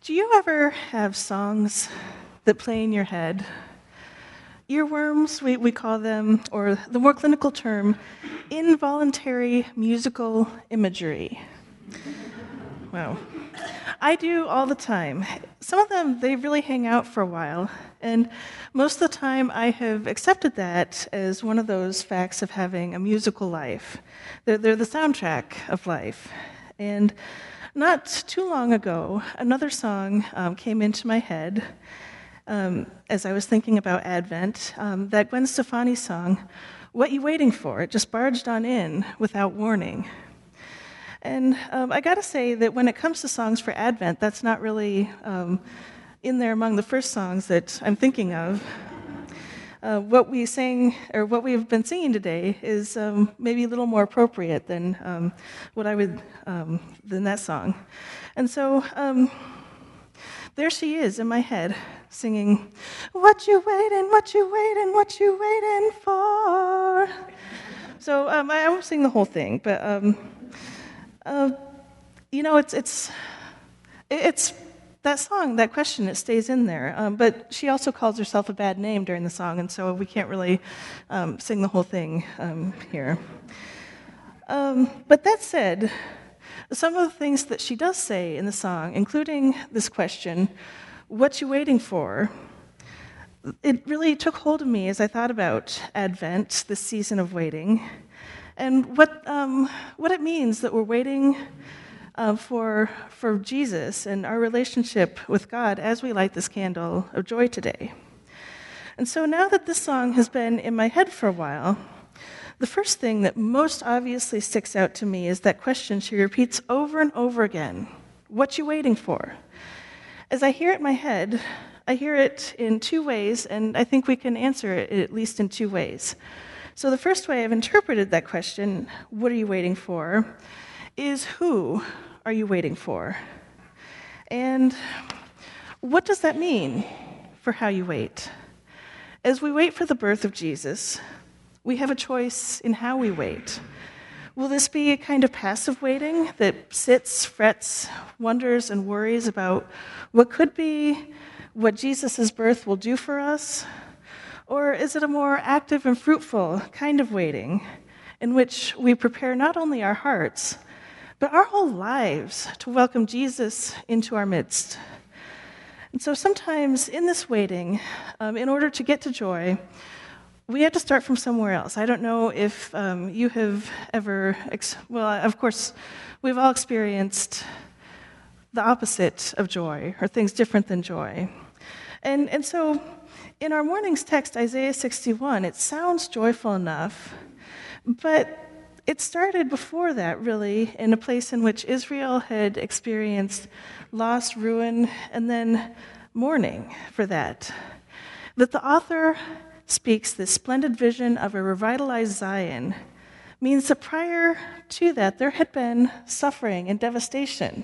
Do you ever have songs that play in your head? Earworms, we call them, or the more clinical term, involuntary musical imagery. Wow. I do all the time. Some of them, they really hang out for a while, and most of the time I have accepted that as one of those facts of having a musical life. They're the soundtrack of life. And not too long ago, another song came into my head as I was thinking about Advent, that Gwen Stefani song, "What You Waiting For?" It just barged on in without warning. And I gotta say that when it comes to songs for Advent, that's not really in there among the first songs that I'm thinking of. What we sang, or what we've been singing today, is maybe a little more appropriate than than that song. And so there she is in my head, singing, "What you waiting, what you waiting, what you waiting for?" So I won't sing the whole thing, but it's that song, that question, it stays in there. But she also calls herself a bad name during the song, and so we can't really sing the whole thing here. But that said, some of the things that she does say in the song, including this question, "What you waiting for?" it really took hold of me as I thought about Advent, this season of waiting, and what it means that we're waiting for Jesus and our relationship with God as we light this candle of joy today. And so now that this song has been in my head for a while, the first thing that most obviously sticks out to me is that question she repeats over and over again: "What you waiting for?" As I hear it in my head, I hear it in two ways, and I think we can answer it at least in two ways. So the first way I've interpreted that question, "What are you waiting for?" is who are you waiting for? And what does that mean for how you wait? As we wait for the birth of Jesus, we have a choice in how we wait. Will this be a kind of passive waiting that sits, frets, wonders, and worries about what could be, what Jesus' birth will do for us? Or is it a more active and fruitful kind of waiting in which we prepare not only our hearts, but our whole lives to welcome Jesus into our midst? And so sometimes in this waiting, in order to get to joy, we have to start from somewhere else. I don't know if you have ever, of course, we've all experienced the opposite of joy, or things different than joy. And so in our morning's text, Isaiah 61, it sounds joyful enough, but it started before that, really, in a place in which Israel had experienced loss, ruin, and then mourning for that. That the author speaks this splendid vision of a revitalized Zion means that prior to that, there had been suffering and devastation.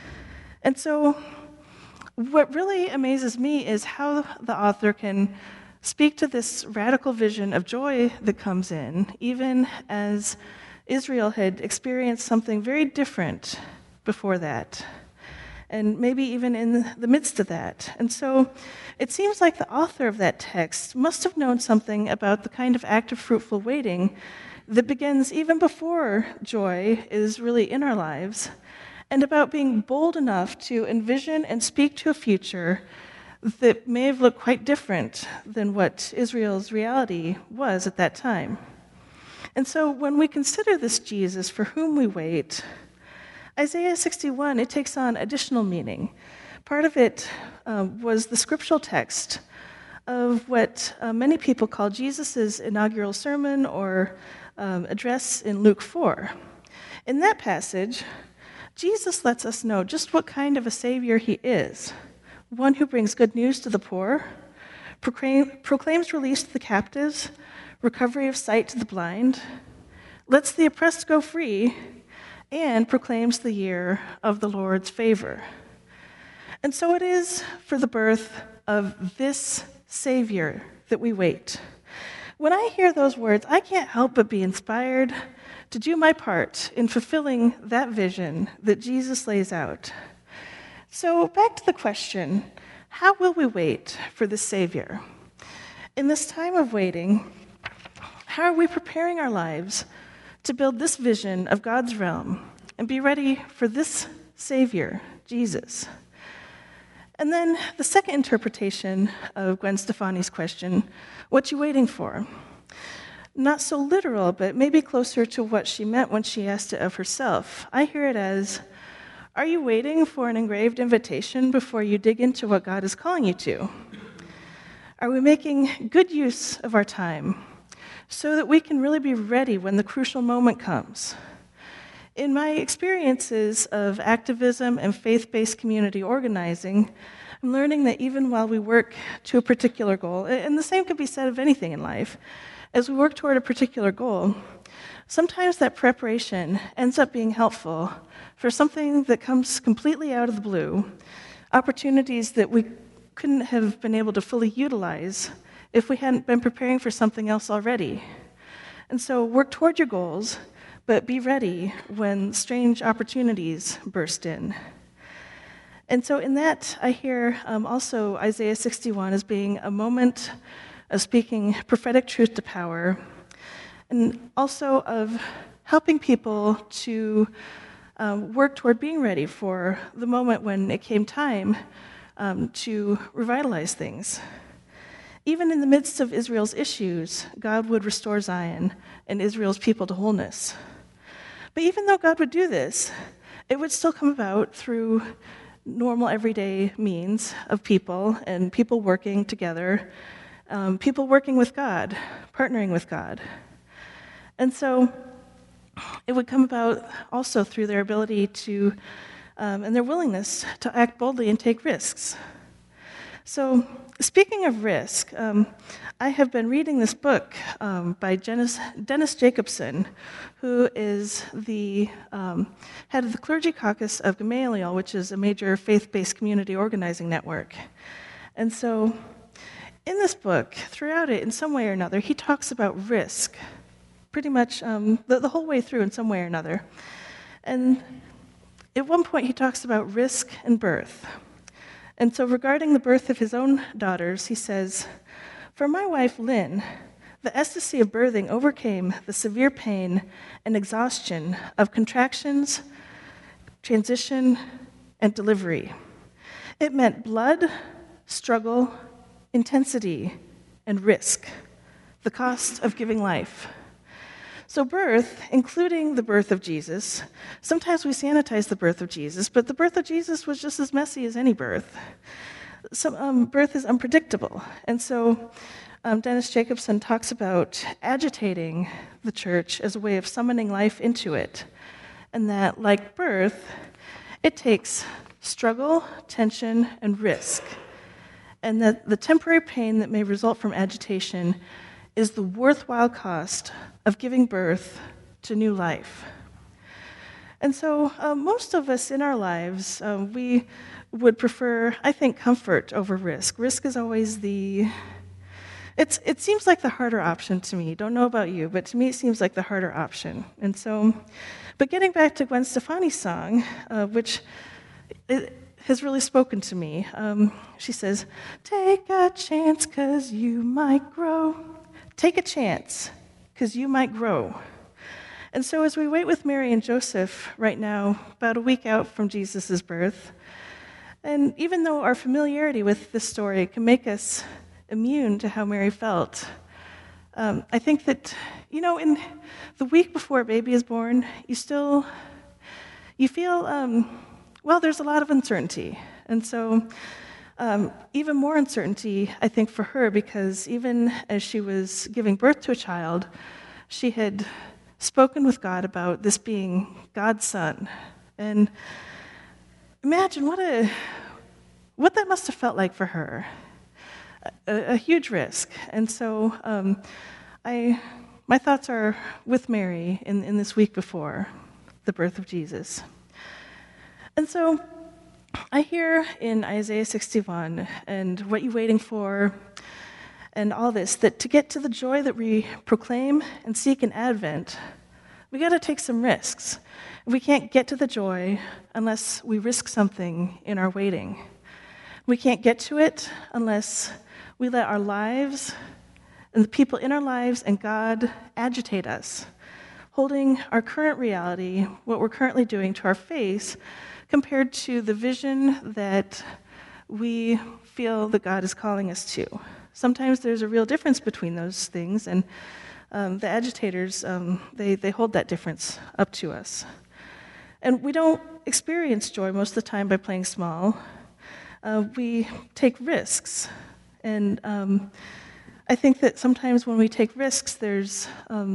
And so what really amazes me is how the author can speak to this radical vision of joy that comes in, even as Israel had experienced something very different before that, and maybe even in the midst of that. And so it seems like the author of that text must have known something about the kind of active, fruitful waiting that begins even before joy is really in our lives, and about being bold enough to envision and speak to a future that may have looked quite different than what Israel's reality was at that time. And so when we consider this Jesus for whom we wait, Isaiah 61, it takes on additional meaning. Part of it was the scriptural text of what many people call Jesus' inaugural sermon or address in Luke 4. In that passage, Jesus lets us know just what kind of a Savior he is: one who brings good news to the poor, proclaims release to the captives, recovery of sight to the blind, lets the oppressed go free, and proclaims the year of the Lord's favor. And so it is for the birth of this Savior that we wait. When I hear those words, I can't help but be inspired to do my part in fulfilling that vision that Jesus lays out. So back to the question, how will we wait for the Savior? In this time of waiting, how are we preparing our lives to build this vision of God's realm and be ready for this Savior, Jesus? And then the second interpretation of Gwen Stefani's question, what you waiting for? Not so literal, but maybe closer to what she meant when she asked it of herself. I hear it as, are you waiting for an engraved invitation before you dig into what God is calling you to? Are we making good use of our time so that we can really be ready when the crucial moment comes? In my experiences of activism and faith-based community organizing, I'm learning that even while we work to a particular goal, and the same could be said of anything in life, as we work toward a particular goal, sometimes that preparation ends up being helpful for something that comes completely out of the blue, opportunities that we couldn't have been able to fully utilize if we hadn't been preparing for something else already. And so work toward your goals, but be ready when strange opportunities burst in. And so in that, I hear also Isaiah 61 as being a moment of speaking prophetic truth to power, and also of helping people to work toward being ready for the moment when it came time to revitalize things. Even in the midst of Israel's issues, God would restore Zion and Israel's people to wholeness. But even though God would do this, it would still come about through normal everyday means of people and people working together, people working with God, partnering with God. And so it would come about also through their ability to, and their willingness to act boldly and take risks. So speaking of risk, I have been reading this book by Dennis Jacobson, who is the head of the Clergy Caucus of Gamaliel, which is a major faith-based community organizing network. And so in this book, throughout it, in some way or another, he talks about risk, pretty much the whole way through in some way or another. And at one point, he talks about risk and birth. And so regarding the birth of his own daughters, he says, "For my wife, Lynn, the ecstasy of birthing overcame the severe pain and exhaustion of contractions, transition, and delivery. It meant blood, struggle, intensity, and risk, the cost of giving life." So birth, including the birth of Jesus, sometimes we sanitize the birth of Jesus, but the birth of Jesus was just as messy as any birth. Birth is unpredictable. And so Dennis Jacobson talks about agitating the church as a way of summoning life into it. And that, like birth, it takes struggle, tension, and risk. And that the temporary pain that may result from agitation is the worthwhile cost of giving birth to new life. And so most of us in our lives, we would prefer, I think, comfort over risk. Risk is always it seems like the harder option to me. Don't know about you, but to me it seems like the harder option. And so, but getting back to Gwen Stefani's song, which has really spoken to me, she says, "Take a chance 'cause you might grow. Take a chance, 'cause you might grow." And so as we wait with Mary and Joseph right now, about a week out from Jesus' birth, and even though our familiarity with this story can make us immune to how Mary felt, I think that, in the week before a baby is born, you feel, there's a lot of uncertainty. And so even more uncertainty, I think, for her, because even as she was giving birth to a child, she had spoken with God about this being God's son. And imagine what that must have felt like for her. A huge risk. And so my thoughts are with Mary in this week before the birth of Jesus. And so I hear in Isaiah 61 and what you're waiting for and all this, that to get to the joy that we proclaim and seek in Advent, We got to take some risks. We can't get to the joy unless we risk something in our waiting. We can't get to it unless we let our lives and the people in our lives and God agitate us, holding our current reality, what we're currently doing, to our face compared to the vision that we feel that God is calling us to. Sometimes there's a real difference between those things, and the agitators, they hold that difference up to us. And we don't experience joy most of the time by playing small. We take risks. And I think that sometimes when we take risks, there's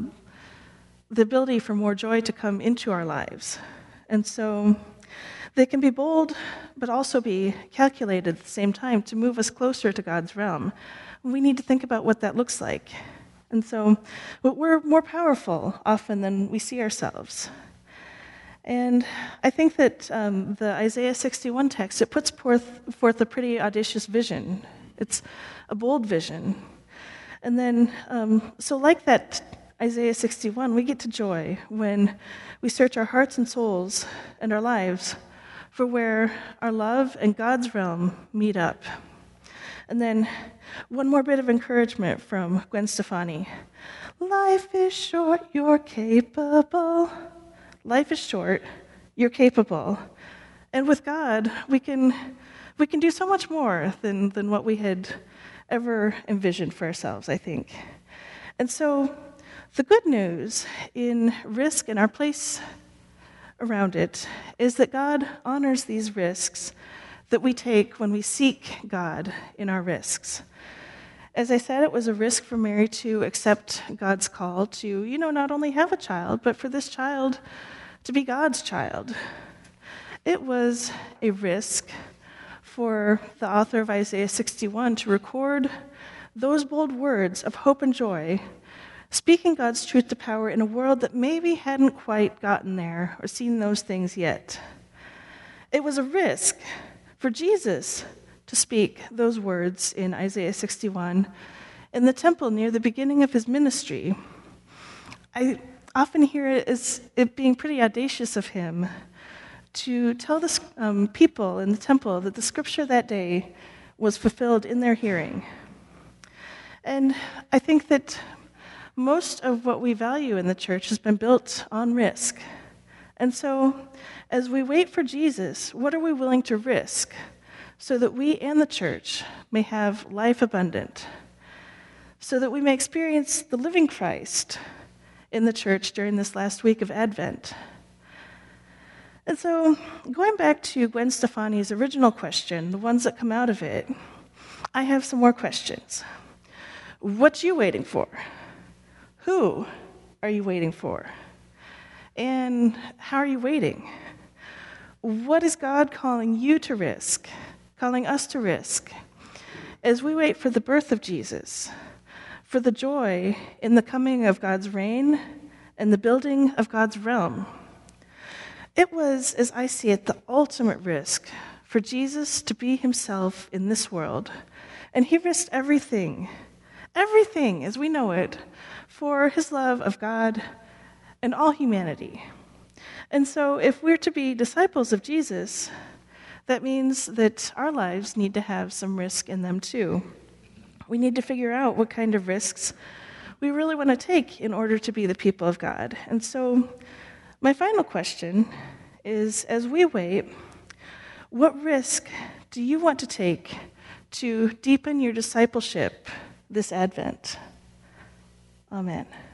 the ability for more joy to come into our lives. And so they can be bold, but also be calculated at the same time to move us closer to God's realm. We need to think about what that looks like. And so we're more powerful often than we see ourselves. And I think that the Isaiah 61 text, it puts forth a pretty audacious vision. It's a bold vision. And then, so like that Isaiah 61, we get to joy when we search our hearts and souls and our lives for where our love and God's realm meet up. And then one more bit of encouragement from Gwen Stefani. Life is short, you're capable. Life is short, you're capable. And with God, we can do so much more than what we had ever envisioned for ourselves, I think. And so the good news in risk and our place around it is that God honors these risks that we take when we seek God in our risks. As I said, it was a risk for Mary to accept God's call to, not only have a child, but for this child to be God's child. It was a risk for the author of Isaiah 61 to record those bold words of hope and joy, speaking God's truth to power in a world that maybe hadn't quite gotten there or seen those things yet. It was a risk for Jesus to speak those words in Isaiah 61 in the temple near the beginning of his ministry. I often hear it as it being pretty audacious of him to tell the people in the temple that the scripture that day was fulfilled in their hearing. And I think that most of what we value in the church has been built on risk. And so, as we wait for Jesus, what are we willing to risk so that we and the church may have life abundant, so that we may experience the living Christ in the church during this last week of Advent? And so, going back to Gwen Stefani's original question, the ones that come out of it, I have some more questions. What you waiting for? Who are you waiting for? And how are you waiting? What is God calling you to risk, calling us to risk, as we wait for the birth of Jesus, for the joy in the coming of God's reign and the building of God's realm? It was, as I see it, the ultimate risk for Jesus to be himself in this world. And he risked everything, as we know it, for his love of God and all humanity. And so if we're to be disciples of Jesus, that means that our lives need to have some risk in them too. We need to figure out what kind of risks we really want to take in order to be the people of God. And so my final question is, as we wait, what risk do you want to take to deepen your discipleship this Advent? Amen.